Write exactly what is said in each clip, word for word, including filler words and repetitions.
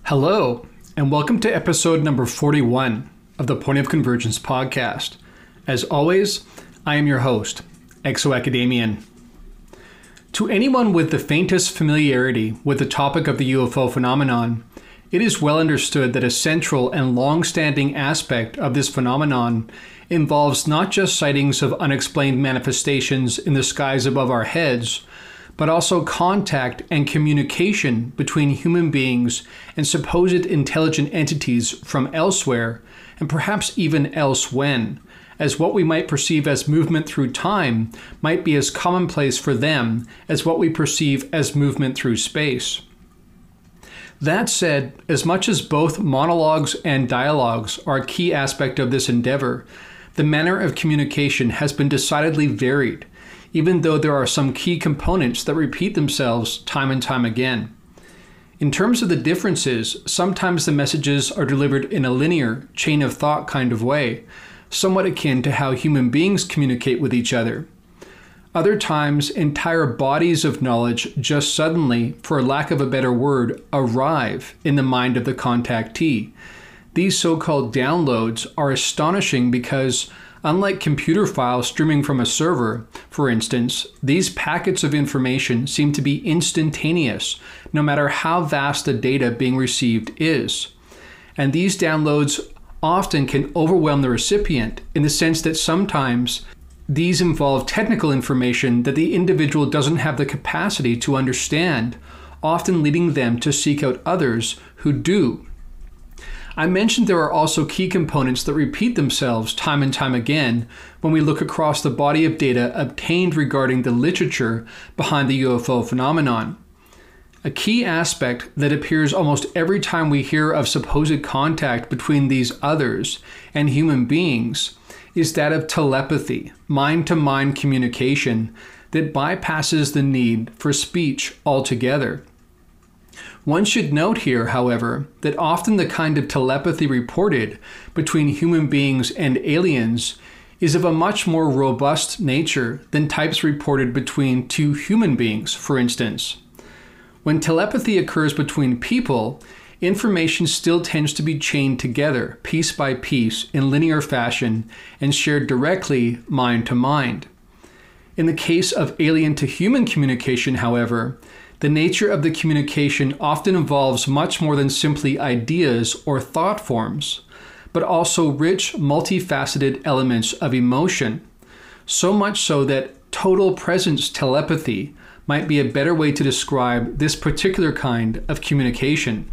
Hello, and welcome to episode number forty-one of the Point of Convergence podcast. As always, I am your host, Exo-Academian. To anyone with the faintest familiarity with the topic of the U F O phenomenon, it is well understood that a central and long-standing aspect of this phenomenon involves not just sightings of unexplained manifestations in the skies above our heads, but also contact and communication between human beings and supposed intelligent entities from elsewhere, and perhaps even elsewhen, as what we might perceive as movement through time might be as commonplace for them as what we perceive as movement through space. That said, as much as both monologues and dialogues are a key aspect of this endeavor, the manner of communication has been decidedly varied, even though there are some key components that repeat themselves time and time again. In terms of the differences, sometimes the messages are delivered in a linear, chain of thought kind of way, somewhat akin to how human beings communicate with each other. Other times, entire bodies of knowledge just suddenly, for lack of a better word, arrive in the mind of the contactee. These so-called downloads are astonishing because, unlike computer files streaming from a server, for instance, these packets of information seem to be instantaneous, no matter how vast the data being received is. And these downloads often can overwhelm the recipient in the sense that sometimes these involve technical information that the individual doesn't have the capacity to understand, often leading them to seek out others who do. I mentioned there are also key components that repeat themselves time and time again when we look across the body of data obtained regarding the literature behind the U F O phenomenon. A key aspect that appears almost every time we hear of supposed contact between these others and human beings is that of telepathy, mind-to-mind communication that bypasses the need for speech altogether. One should note here, however, that often the kind of telepathy reported between human beings and aliens is of a much more robust nature than types reported between two human beings, for instance. When telepathy occurs between people, information still tends to be chained together, piece by piece, in linear fashion, and shared directly mind to mind. In the case of alien-to-human communication, however, the nature of the communication often involves much more than simply ideas or thought forms, but also rich, multifaceted elements of emotion, so much so that total presence telepathy might be a better way to describe this particular kind of communication.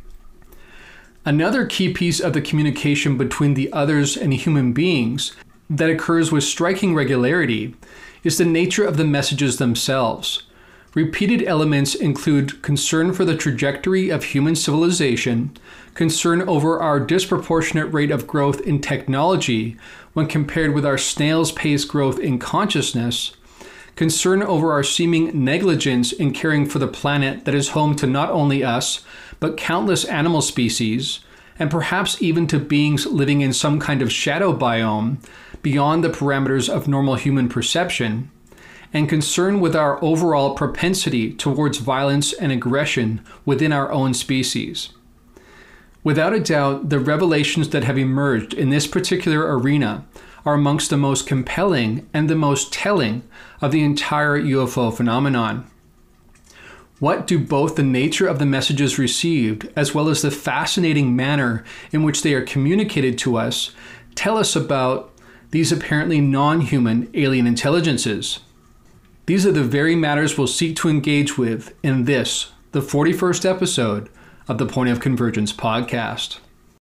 Another key piece of the communication between the others and human beings that occurs with striking regularity is the nature of the messages themselves. Repeated elements include concern for the trajectory of human civilization, concern over our disproportionate rate of growth in technology when compared with our snail's pace growth in consciousness, concern over our seeming negligence in caring for the planet that is home to not only us, but countless animal species, and perhaps even to beings living in some kind of shadow biome beyond the parameters of normal human perception, and concern with our overall propensity towards violence and aggression within our own species. Without a doubt, the revelations that have emerged in this particular arena are amongst the most compelling and the most telling of the entire U F O phenomenon. What do both the nature of the messages received as well as the fascinating manner in which they are communicated to us tell us about these apparently non-human alien intelligences? These are the very matters we'll seek to engage with in this, the forty-first episode of the Point of Convergence podcast.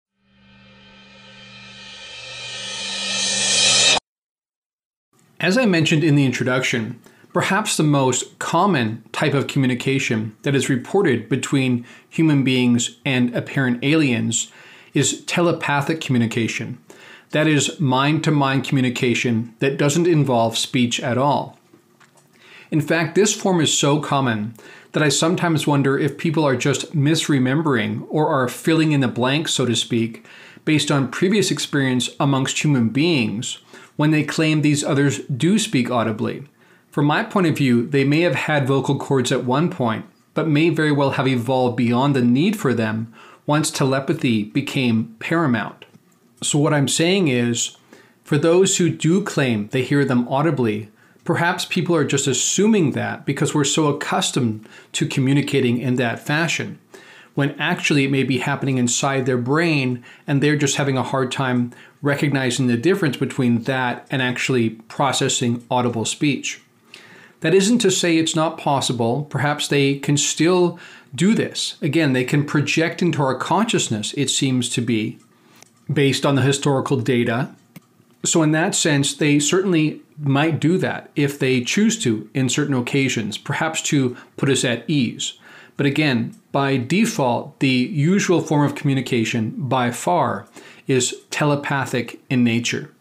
As I mentioned in the introduction, perhaps the most common type of communication that is reported between human beings and apparent aliens is telepathic communication. That is mind-to-mind communication that doesn't involve speech at all. In fact, this form is so common that I sometimes wonder if people are just misremembering or are filling in the blanks, so to speak, based on previous experience amongst human beings when they claim these others do speak audibly. From my point of view, they may have had vocal cords at one point, but may very well have evolved beyond the need for them once telepathy became paramount. So what I'm saying is, for those who do claim they hear them audibly, perhaps people are just assuming that because we're so accustomed to communicating in that fashion, when actually it may be happening inside their brain and they're just having a hard time recognizing the difference between that and actually processing audible speech. That isn't to say it's not possible. Perhaps they can still do this. Again, they can project into our consciousness, it seems to be, based on the historical data. So in that sense, they certainly might do that if they choose to in certain occasions, perhaps to put us at ease. But again, by default, the usual form of communication by far is telepathic in nature.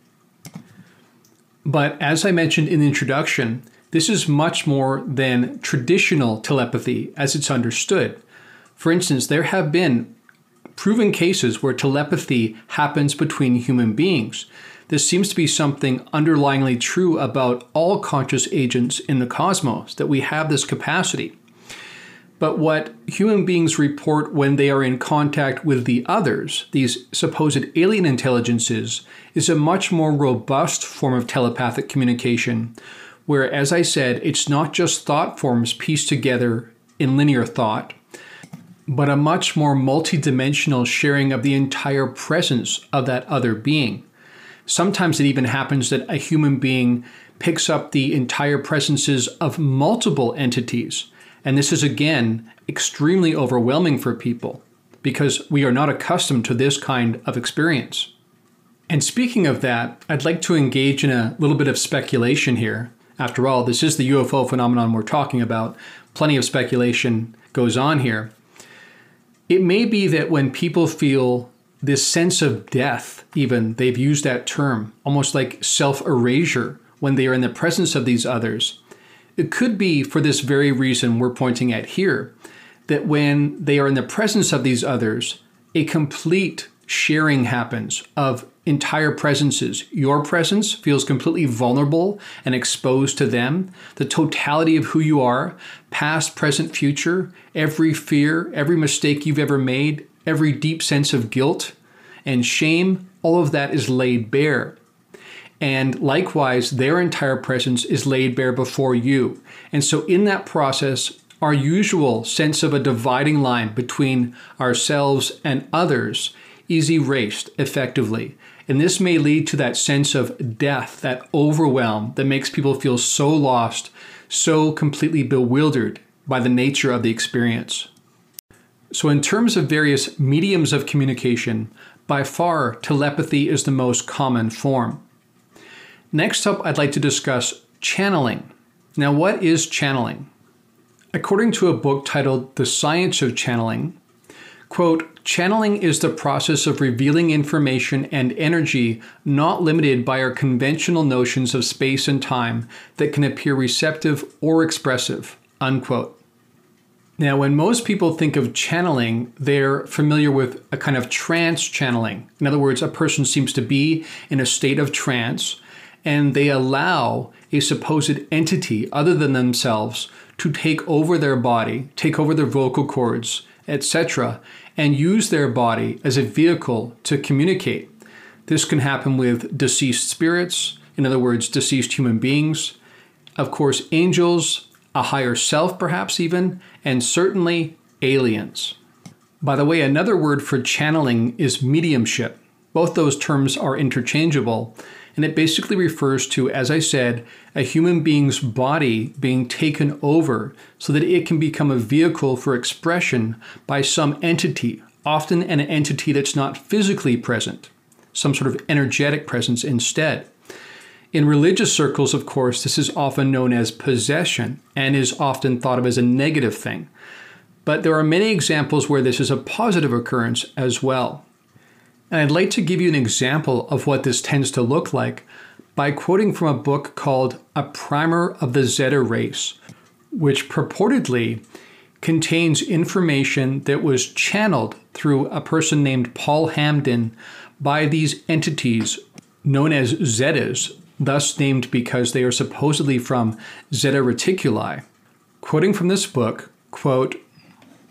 But as I mentioned in the introduction, this is much more than traditional telepathy as it's understood. For instance, there have been proven cases where telepathy happens between human beings. This seems to be something underlyingly true about all conscious agents in the cosmos, that we have this capacity. But what human beings report when they are in contact with the others, these supposed alien intelligences, is a much more robust form of telepathic communication, where, as I said, it's not just thought forms pieced together in linear thought, but a much more multidimensional sharing of the entire presence of that other being. Sometimes it even happens that a human being picks up the entire presences of multiple entities. And this is, again, extremely overwhelming for people because we are not accustomed to this kind of experience. And speaking of that, I'd like to engage in a little bit of speculation here. After all, this is the U F O phenomenon we're talking about. Plenty of speculation goes on here. It may be that when people feel this sense of death, even, they've used that term, almost like self-erasure when they are in the presence of these others. It could be for this very reason we're pointing at here, that when they are in the presence of these others, a complete sharing happens of entire presences. Your presence feels completely vulnerable and exposed to them. The totality of who you are, past, present, future, every fear, every mistake you've ever made, every deep sense of guilt and shame, all of that is laid bare. And likewise, their entire presence is laid bare before you. And so in that process, our usual sense of a dividing line between ourselves and others is erased effectively. And this may lead to that sense of death, that overwhelm that makes people feel so lost, so completely bewildered by the nature of the experience. So in terms of various mediums of communication, by far telepathy is the most common form. Next up, I'd like to discuss channeling. Now, what is channeling? According to a book titled The Science of Channeling, quote, channeling is the process of revealing information and energy not limited by our conventional notions of space and time that can appear receptive or expressive, unquote. Now, when most people think of channeling, they're familiar with a kind of trance channeling. In other words, a person seems to be in a state of trance, and they allow a supposed entity other than themselves to take over their body, take over their vocal cords, et cetera, and use their body as a vehicle to communicate. This can happen with deceased spirits, in other words, deceased human beings, of course, angels, a higher self perhaps even, and certainly aliens. By the way, another word for channeling is mediumship. Both those terms are interchangeable, and it basically refers to, as I said, a human being's body being taken over so that it can become a vehicle for expression by some entity, often an entity that's not physically present, some sort of energetic presence instead. In religious circles, of course, this is often known as possession and is often thought of as a negative thing. But there are many examples where this is a positive occurrence as well. And I'd like to give you an example of what this tends to look like by quoting from a book called A Primer of the Zeta Race, which purportedly contains information that was channeled through a person named Paul Hamden by these entities known as Zetas, thus named because they are supposedly from Zeta Reticuli. Quoting from this book, quote,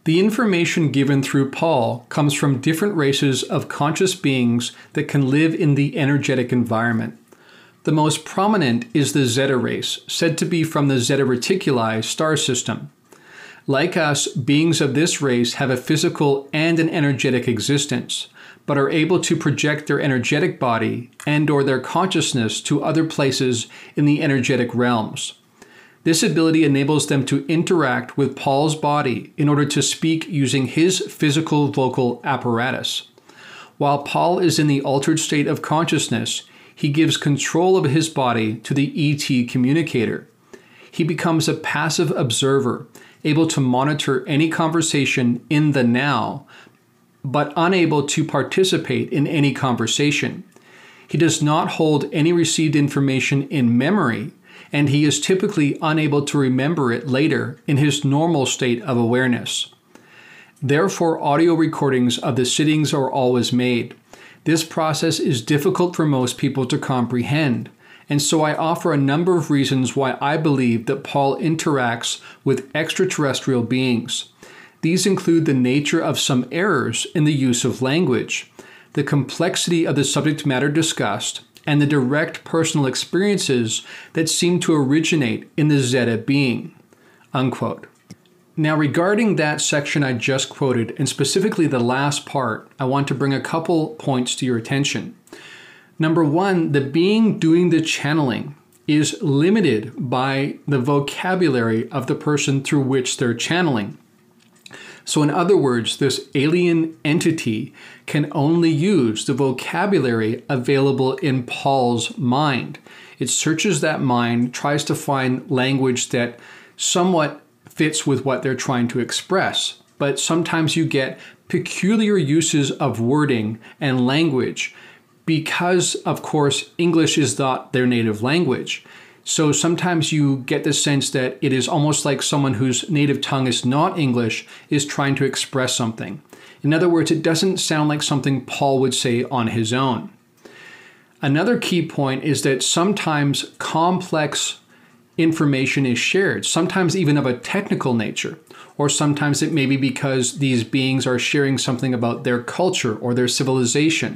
The information given through Paul comes from different races of conscious beings that can live in the energetic environment. The most prominent is the Zeta race, said to be from the Zeta Reticuli star system. Like us, beings of this race have a physical and an energetic existence, but are able to project their energetic body and or their consciousness to other places in the energetic realms. This ability enables them to interact with Paul's body in order to speak using his physical vocal apparatus. While Paul is in the altered state of consciousness, he gives control of his body to the E T communicator. He becomes a passive observer, able to monitor any conversation in the now, but unable to participate in any conversation. He does not hold any received information in memory, and he is typically unable to remember it later in his normal state of awareness. Therefore, audio recordings of the sittings are always made. This process is difficult for most people to comprehend, and so I offer a number of reasons why I believe that Paul interacts with extraterrestrial beings. These include the nature of some errors in the use of language, the complexity of the subject matter discussed, and the direct personal experiences that seem to originate in the Zeta being." Unquote. Now, regarding that section I just quoted, and specifically the last part, I want to bring a couple points to your attention. Number one, the being doing the channeling is limited by the vocabulary of the person through which they're channeling. So in other words, this alien entity can only use the vocabulary available in Paul's mind. It searches that mind, tries to find language that somewhat fits with what they're trying to express. But sometimes you get peculiar uses of wording and language because, of course, English is not their native language. So sometimes you get the sense that it is almost like someone whose native tongue is not English is trying to express something. In other words, it doesn't sound like something Paul would say on his own. Another key point is that sometimes complex information is shared, sometimes even of a technical nature, or sometimes it may be because these beings are sharing something about their culture or their civilization.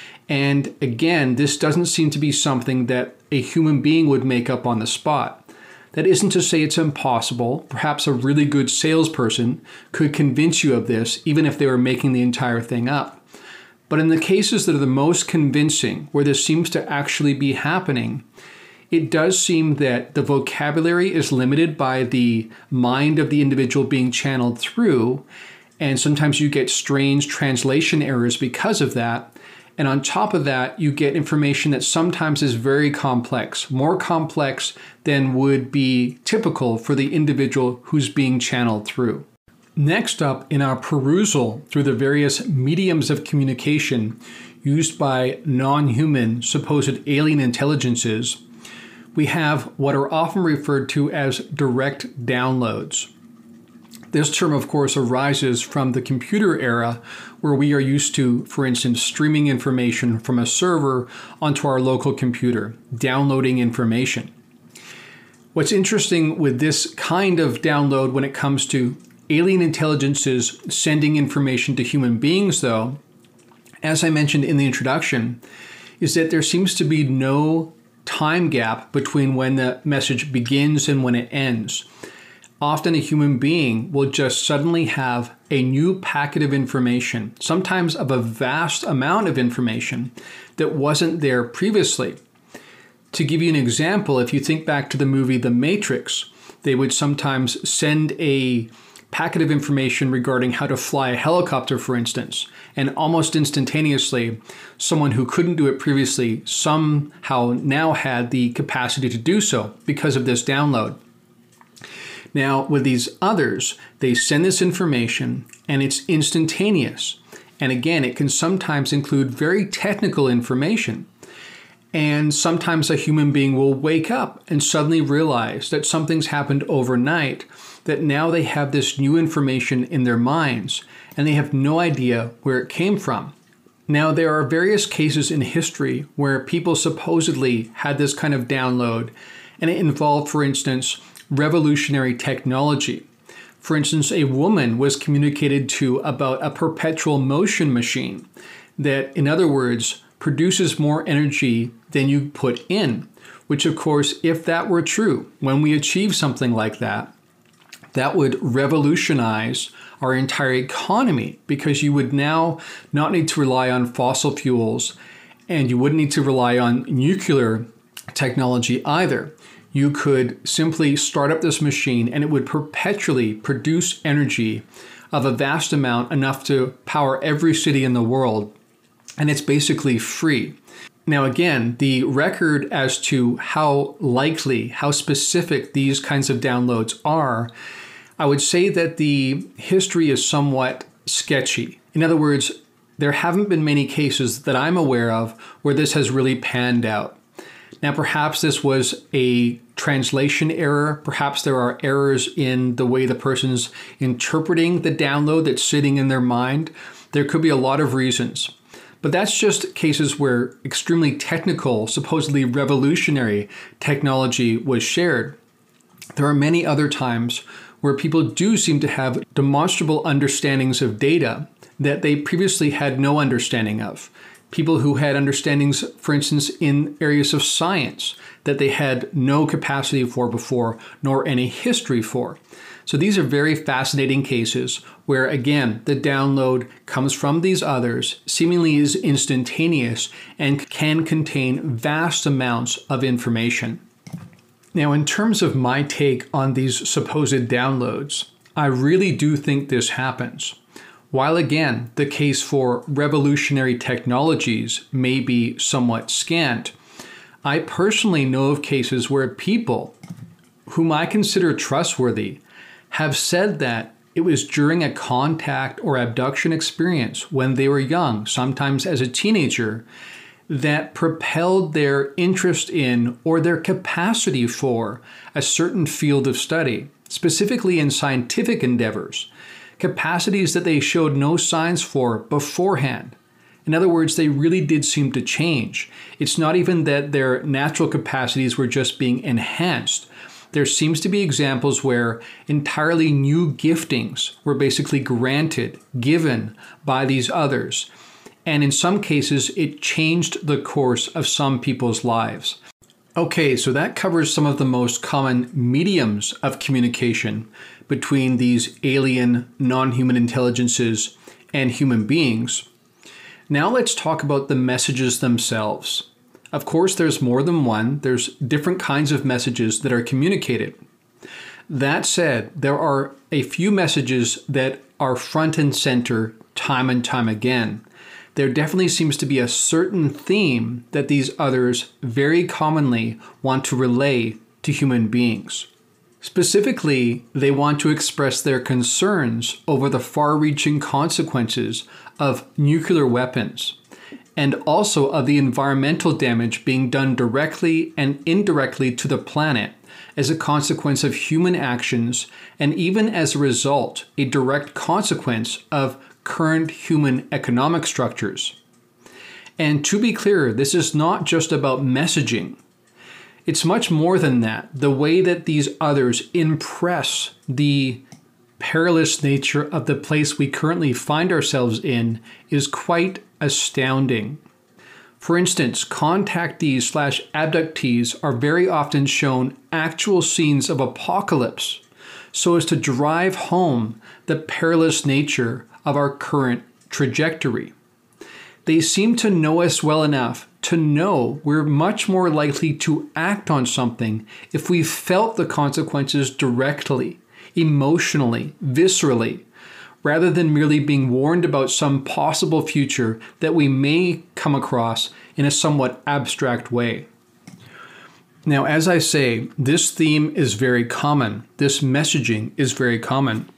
And again, this doesn't seem to be something that a human being would make up on the spot. That isn't to say it's impossible. Perhaps a really good salesperson could convince you of this, even if they were making the entire thing up. But in the cases that are the most convincing, where this seems to actually be happening, it does seem that the vocabulary is limited by the mind of the individual being channeled through, and sometimes you get strange translation errors because of that. And on top of that, you get information that sometimes is very complex, more complex than would be typical for the individual who's being channeled through. Next up, in our perusal through the various mediums of communication used by non-human supposed alien intelligences, we have what are often referred to as direct downloads. This term, of course, arises from the computer era, where we are used to, for instance, streaming information from a server onto our local computer, downloading information. What's interesting with this kind of download when it comes to alien intelligences sending information to human beings, though, as I mentioned in the introduction, is that there seems to be no time gap between when the message begins and when it ends. Often a human being will just suddenly have a new packet of information, sometimes of a vast amount of information that wasn't there previously. To give you an example, if you think back to the movie The Matrix, they would sometimes send a packet of information regarding how to fly a helicopter, for instance, and almost instantaneously, someone who couldn't do it previously somehow now had the capacity to do so because of this download. Now, with these others, they send this information and it's instantaneous. And again, it can sometimes include very technical information. And sometimes a human being will wake up and suddenly realize that something's happened overnight, that now they have this new information in their minds and they have no idea where it came from. Now, there are various cases in history where people supposedly had this kind of download, and it involved, for instance, revolutionary technology. For instance, a woman was communicated to about a perpetual motion machine that, in other words, produces more energy than you put in, which of course, if that were true, when we achieve something like that, that would revolutionize our entire economy, because you would now not need to rely on fossil fuels, and you wouldn't need to rely on nuclear technology either. You could simply start up this machine and it would perpetually produce energy of a vast amount, enough to power every city in the world. And it's basically free. Now, again, the record as to how likely, how specific these kinds of downloads are, I would say that the history is somewhat sketchy. In other words, there haven't been many cases that I'm aware of where this has really panned out. Now, perhaps this was a translation error. Perhaps there are errors in the way the person's interpreting the download that's sitting in their mind. There could be a lot of reasons. But that's just cases where extremely technical, supposedly revolutionary technology was shared. There are many other times where people do seem to have demonstrable understandings of data that they previously had no understanding of. People who had understandings, for instance, in areas of science that they had no capacity for before, nor any history for. So these are very fascinating cases where, again, the download comes from these others, seemingly is instantaneous, and can contain vast amounts of information. Now, in terms of my take on these supposed downloads, I really do think this happens. While again, the case for revolutionary technologies may be somewhat scant, I personally know of cases where people whom I consider trustworthy have said that it was during a contact or abduction experience when they were young, sometimes as a teenager, that propelled their interest in or their capacity for a certain field of study, specifically in scientific endeavors. Capacities that they showed no signs for beforehand. In other words, they really did seem to change. It's not even that their natural capacities were just being enhanced. There seems to be examples where entirely new giftings were basically granted, given by these others. And in some cases, it changed the course of some people's lives. Okay, so that covers some of the most common mediums of communication between these alien, non-human intelligences and human beings. Now let's talk about the messages themselves. Of course, there's more than one. There's different kinds of messages that are communicated. That said, there are a few messages that are front and center time and time again. There definitely seems to be a certain theme that these others very commonly want to relay to human beings. Specifically, they want to express their concerns over the far-reaching consequences of nuclear weapons, and also of the environmental damage being done directly and indirectly to the planet as a consequence of human actions, and even as a result, a direct consequence of current human economic structures. And to be clear, this is not just about messaging. It's much more than that. The way that these others impress the perilous nature of the place we currently find ourselves in is quite astounding. For instance, contactees slash abductees are very often shown actual scenes of apocalypse so as to drive home the perilous nature of our current trajectory. They seem to know us well enough to know we're much more likely to act on something if we felt the consequences directly, emotionally, viscerally, rather than merely being warned about some possible future that we may come across in a somewhat abstract way. Now, as I say, this theme is very common. This messaging is very common.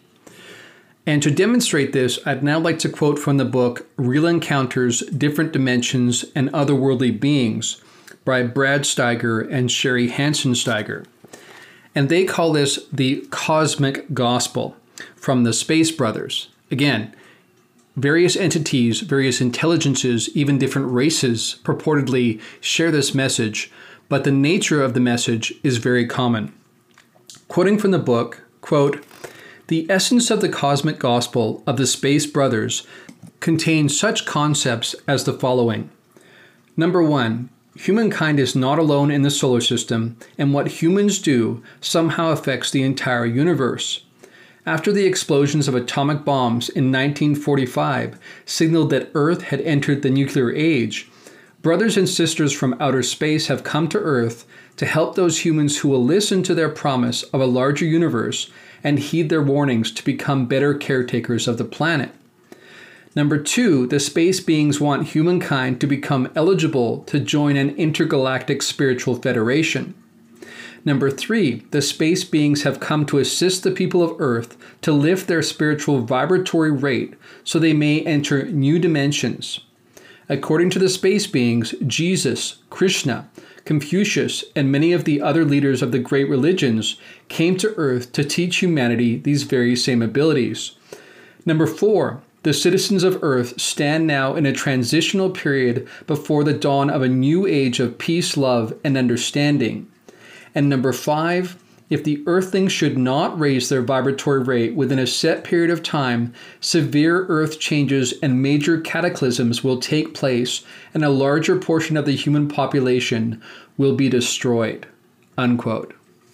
And to demonstrate this, I'd now like to quote from the book Real Encounters, Different Dimensions, and Otherworldly Beings by Brad Steiger and Sherry Hansen Steiger. And they call this the Cosmic Gospel from the Space Brothers. Again, various entities, various intelligences, even different races purportedly share this message, but the nature of the message is very common. Quoting from the book, quote, The essence of the cosmic gospel of the Space Brothers contains such concepts as the following. Number one, humankind is not alone in the solar system, and what humans do somehow affects the entire universe. After the explosions of atomic bombs in nineteen forty-five signaled that Earth had entered the nuclear age, brothers and sisters from outer space have come to Earth to help those humans who will listen to their promise of a larger universe and heed their warnings to become better caretakers of the planet. Number two, the space beings want humankind to become eligible to join an intergalactic spiritual federation. Number three, the space beings have come to assist the people of Earth to lift their spiritual vibratory rate so they may enter new dimensions. According to the space beings, Jesus, Krishna, Confucius, and many of the other leaders of the great religions came to Earth to teach humanity these very same abilities. Number four, the citizens of Earth stand now in a transitional period before the dawn of a new age of peace, love, and understanding. And number five, if the Earthlings should not raise their vibratory rate within a set period of time, severe Earth changes and major cataclysms will take place, and a larger portion of the human population will be destroyed. Unquote.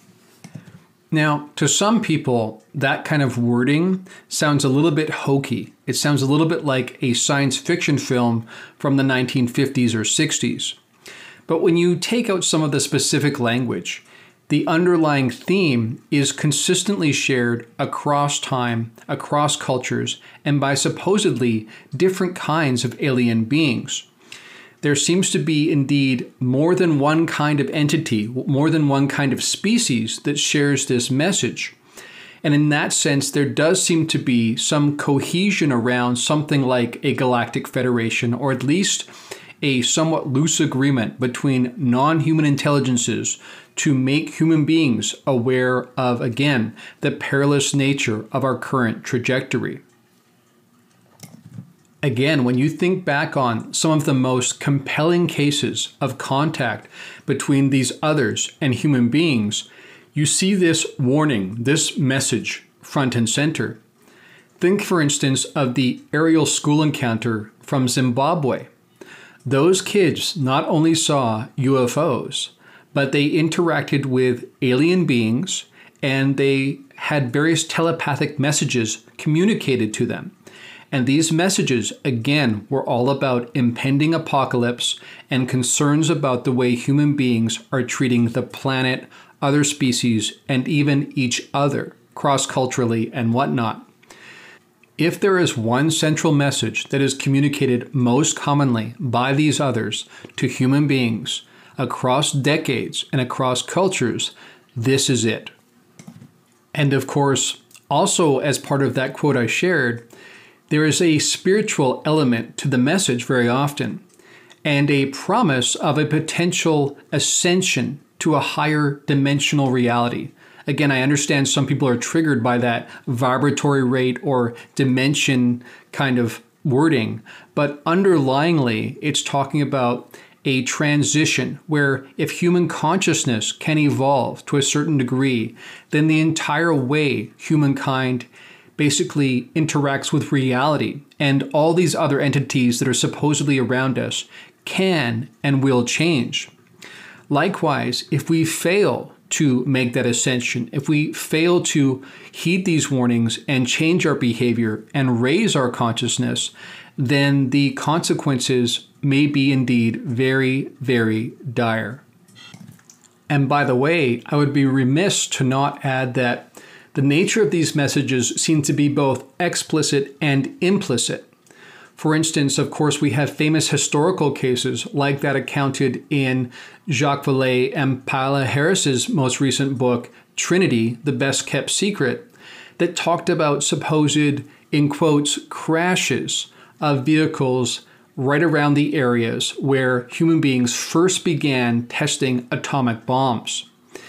Now, to some people, that kind of wording sounds a little bit hokey. It sounds a little bit like a science fiction film from the nineteen fifties or sixties. But when you take out some of the specific language, the underlying theme is consistently shared across time, across cultures, and by supposedly different kinds of alien beings. There seems to be indeed more than one kind of entity, more than one kind of species that shares this message. And in that sense, there does seem to be some cohesion around something like a galactic federation, or at least a somewhat loose agreement between non-human intelligences to make human beings aware of, again, the perilous nature of our current trajectory. Again, when you think back on some of the most compelling cases of contact between these others and human beings, you see this warning, this message front and center. Think, for instance, of the Ariel school encounter from Zimbabwe. Those kids not only saw U F Os, but they interacted with alien beings and they had various telepathic messages communicated to them. And these messages, again, were all about impending apocalypse and concerns about the way human beings are treating the planet, other species, and even each other, cross-culturally and whatnot. If there is one central message that is communicated most commonly by these others to human beings across decades and across cultures, this is it. And of course, also as part of that quote I shared, there is a spiritual element to the message very often, and a promise of a potential ascension to a higher dimensional reality. Again, I understand some people are triggered by that vibratory rate or dimension kind of wording, but underlyingly, it's talking about a transition where if human consciousness can evolve to a certain degree, then the entire way humankind basically interacts with reality and all these other entities that are supposedly around us can and will change. Likewise, if we fail to make that ascension, if we fail to heed these warnings and change our behavior and raise our consciousness, then the consequences may be indeed very, very dire. And by the way, I would be remiss to not add that the nature of these messages seem to be both explicit and implicit. For instance, of course, we have famous historical cases like that accounted in Jacques Vallée and Paola Harris's most recent book, Trinity, The Best Kept Secret, that talked about supposed, in quotes, crashes of vehicles right around the areas where human beings first began testing atomic bombs.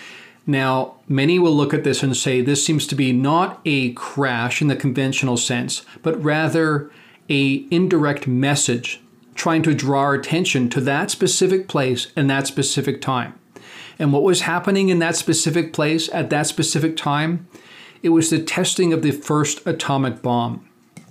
Now, many will look at this and say this seems to be not a crash in the conventional sense, but rather a indirect message trying to draw our attention to that specific place and that specific time. And what was happening in that specific place at that specific time? it was the testing of the first atomic bomb.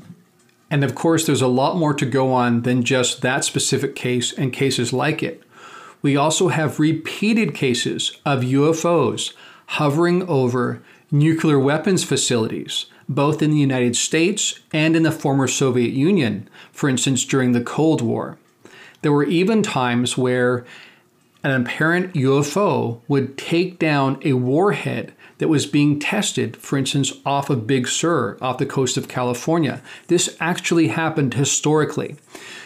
And of course, there's a lot more to go on than just that specific case and cases like it. We also have repeated cases of U F Os hovering over nuclear weapons facilities, both in the United States and in the former Soviet Union, for instance, during the Cold War. There were even times where an apparent U F O would take down a warhead that was being tested, for instance, off of Big Sur, off the coast of California. This actually happened historically.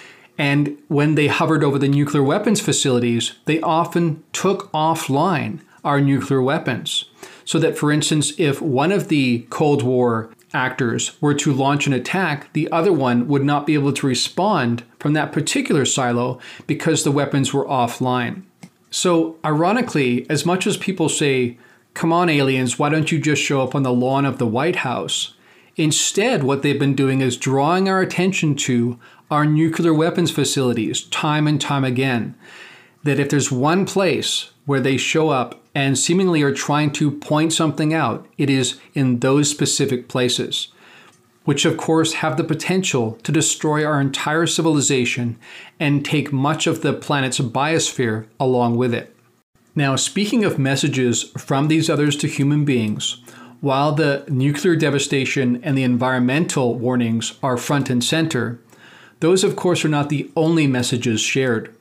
And when they hovered over the nuclear weapons facilities, they often took offline our nuclear weapons. So that, for instance, if one of the Cold War actors were to launch an attack, the other one would not be able to respond from that particular silo because the weapons were offline. So ironically, as much as people say, come on aliens, why don't you just show up on the lawn of the White House? Instead, what they've been doing is drawing our attention to our nuclear weapons facilities time and time again. That if there's one place where they show up and seemingly are trying to point something out, it is in those specific places, which of course have the potential to destroy our entire civilization and take much of the planet's biosphere along with it. Now, speaking of messages from these others to human beings, while the nuclear devastation and the environmental warnings are front and center, those of course are not the only messages shared.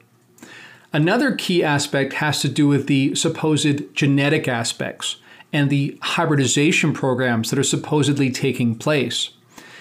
Another key aspect has to do with the supposed genetic aspects and the hybridization programs that are supposedly taking place.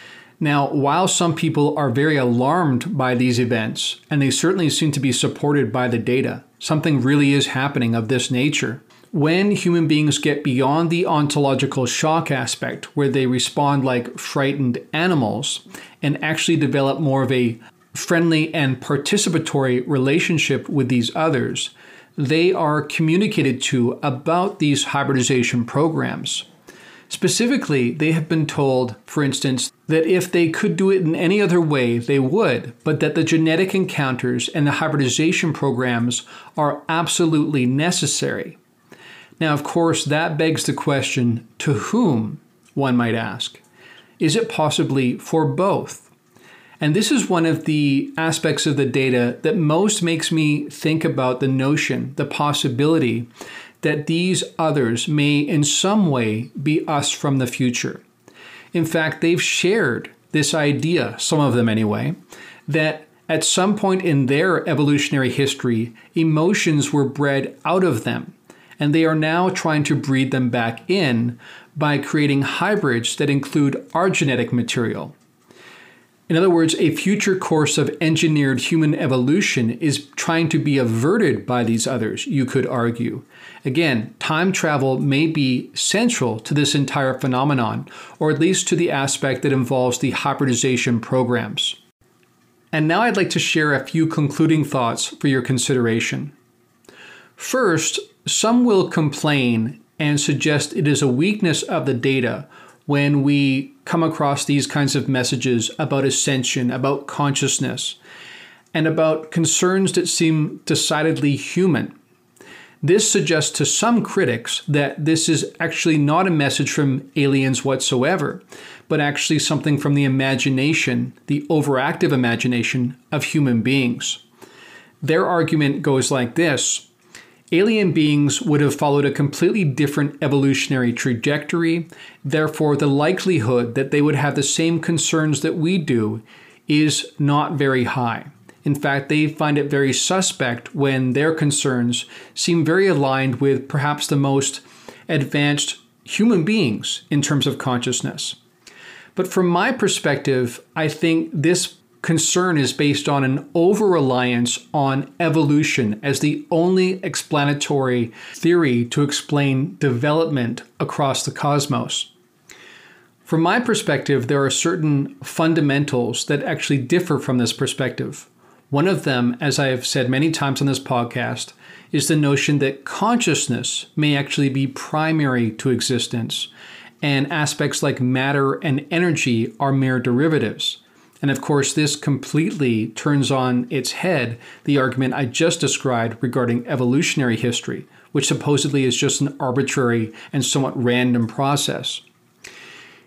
Now, while some people are very alarmed by these events, and they certainly seem to be supported by the data, something really is happening of this nature. When human beings get beyond the ontological shock aspect, where they respond like frightened animals, and actually develop more of a friendly and participatory relationship with these others, they are communicated to about these hybridization programs. Specifically, they have been told, for instance, that if they could do it in any other way, they would, but that the genetic encounters and the hybridization programs are absolutely necessary. Now, of course, that begs the question, to whom, one might ask? Is it possibly for both? And this is one of the aspects of the data that most makes me think about the notion, the possibility, that these others may in some way be us from the future. In fact, they've shared this idea, some of them anyway, that at some point in their evolutionary history, emotions were bred out of them, and they are now trying to breed them back in by creating hybrids that include our genetic material. In other words, a future course of engineered human evolution is trying to be averted by these others, you could argue. Again, time travel may be central to this entire phenomenon, or at least to the aspect that involves the hybridization programs. And now I'd like to share a few concluding thoughts for your consideration. First, some will complain and suggest it is a weakness of the data when we come across these kinds of messages about ascension, about consciousness, and about concerns that seem decidedly human. This suggests to some critics that this is actually not a message from aliens whatsoever, but actually something from the imagination, the overactive imagination of human beings. Their argument goes like this. Alien beings would have followed a completely different evolutionary trajectory. Therefore, the likelihood that they would have the same concerns that we do is not very high. In fact, they find it very suspect when their concerns seem very aligned with perhaps the most advanced human beings in terms of consciousness. But from my perspective, I think this concern is based on an over-reliance on evolution as the only explanatory theory to explain development across the cosmos. From my perspective, there are certain fundamentals that actually differ from this perspective. One of them, as I have said many times on this podcast, is the notion that consciousness may actually be primary to existence, and aspects like matter and energy are mere derivatives. And of course, this completely turns on its head the argument I just described regarding evolutionary history, which supposedly is just an arbitrary and somewhat random process.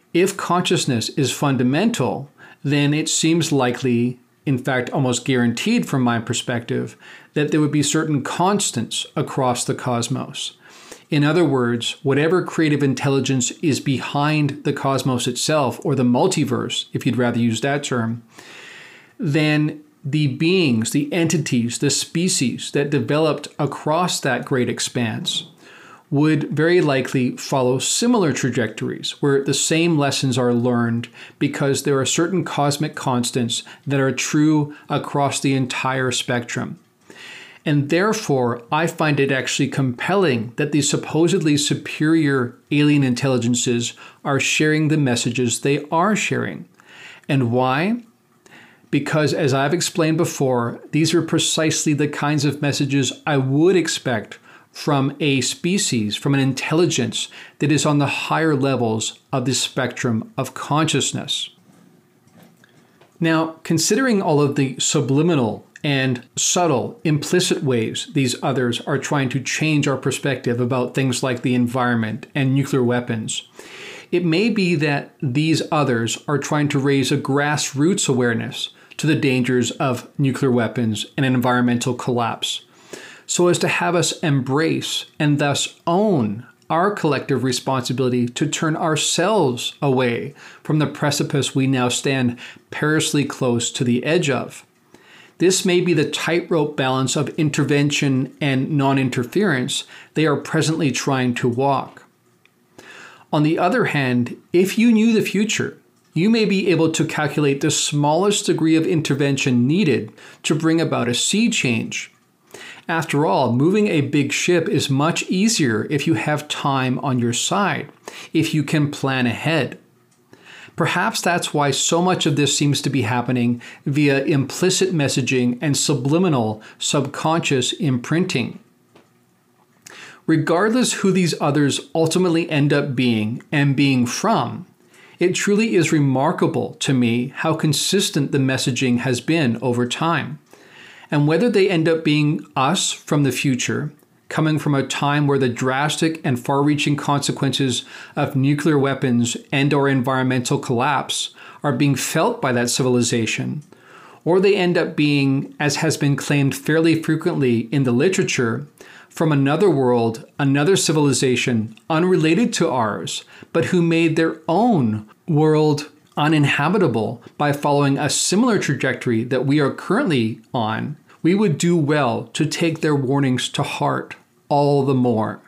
If consciousness is fundamental, then it seems likely, in fact almost guaranteed from my perspective, that there would be certain constants across the cosmos. In other words, whatever creative intelligence is behind the cosmos itself, or the multiverse, if you'd rather use that term, then the beings, the entities, the species that developed across that great expanse would very likely follow similar trajectories where the same lessons are learned because there are certain cosmic constants that are true across the entire spectrum. And therefore, I find it actually compelling that these supposedly superior alien intelligences are sharing the messages they are sharing. And why? Because, as I've explained before, these are precisely the kinds of messages I would expect from a species, from an intelligence that is on the higher levels of the spectrum of consciousness. Now, considering all of the subliminal and subtle, implicit ways these others are trying to change our perspective about things like the environment and nuclear weapons, it may be that these others are trying to raise a grassroots awareness to the dangers of nuclear weapons and environmental collapse, so as to have us embrace and thus own our collective responsibility to turn ourselves away from the precipice we now stand perilously close to the edge of. This may be the tightrope balance of intervention and non-interference they are presently trying to walk. On the other hand, if you knew the future, you may be able to calculate the smallest degree of intervention needed to bring about a sea change. After all, moving a big ship is much easier if you have time on your side, if you can plan ahead. Perhaps that's why so much of this seems to be happening via implicit messaging and subliminal, subconscious imprinting. Regardless who these others ultimately end up being and being from, it truly is remarkable to me how consistent the messaging has been over time. And whether they end up being us from the future, coming from a time where the drastic and far-reaching consequences of nuclear weapons and or environmental collapse are being felt by that civilization, or they end up being, as has been claimed fairly frequently in the literature, from another world, another civilization unrelated to ours, but who made their own world uninhabitable by following a similar trajectory that we are currently on, we would do well to take their warnings to heart all the more.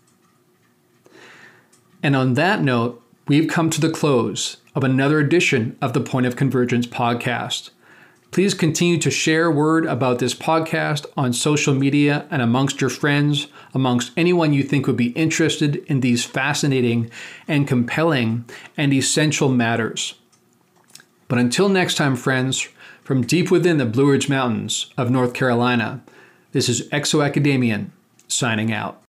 And on that note, we've come to the close of another edition of the Point of Convergence podcast. Please continue to share word about this podcast on social media and amongst your friends, amongst anyone you think would be interested in these fascinating and compelling and essential matters. But until next time, friends, from deep within the Blue Ridge Mountains of North Carolina, this is Exo Academian signing out.